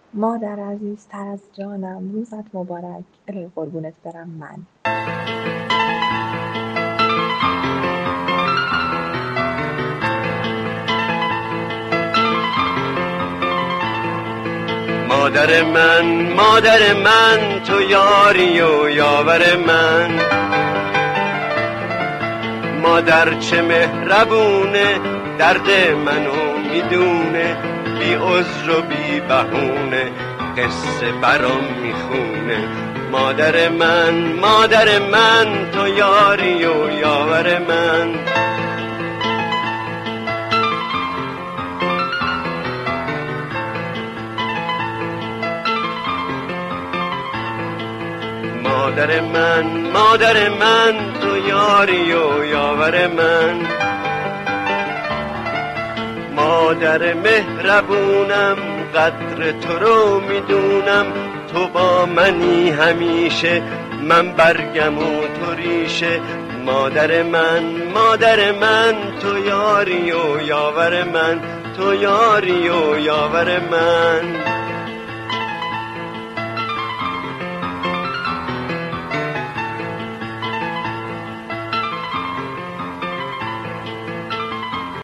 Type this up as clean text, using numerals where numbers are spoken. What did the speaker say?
مادر عزیزتر از جانم، روزت مبارک. الهی قربونت برم من. مادر من، مادر من، تو یاری و یاور من. مادر چه مهربونه، درد منو میدونه، بی عذر و بی بهونه قصه برام میخونه. مادر من، مادر من، تو یاری و یاور من. مادر من، مادر من، تو یاری و یاور من. مادر مهربونم، قدر تو رو میدونم، تو با منی همیشه، من برگم و تو ریشه. مادر من، مادر من، تو یاری و یاور من، تو یاری و یاور من.